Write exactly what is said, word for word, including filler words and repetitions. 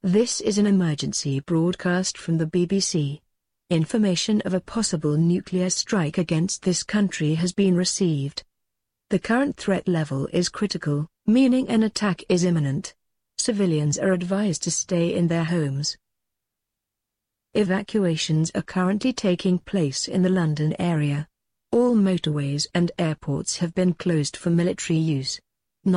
This is an emergency broadcast from the B B C. Information of a possible nuclear strike against this country has been received. The current threat level is critical, meaning an attack is imminent. Civilians are advised to stay in their homes. Evacuations are currently taking place in the London area. All motorways and airports have been closed for military use.